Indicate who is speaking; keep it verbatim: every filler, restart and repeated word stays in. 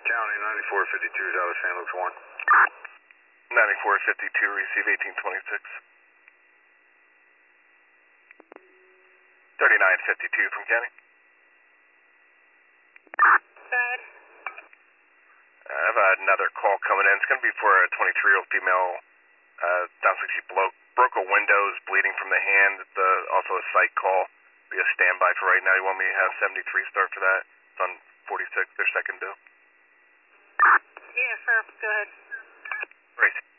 Speaker 1: County ninety-four fifty-two, Dallas Saint Luke's one.
Speaker 2: ninety-four fifty-two, receive eighteen twenty-six. thirty-nine fifty-two from County.
Speaker 3: Good.
Speaker 2: I have another call coming in. It's going to be for a twenty-three-year-old female. Uh, sounds like she broke, broke a window, is bleeding from the hand. The, also a psych call. Be a standby for right now. You want me to have seventy-three start for that? It's on forty-six, their second bill.
Speaker 3: Yeah, sure. Go ahead.
Speaker 2: Great.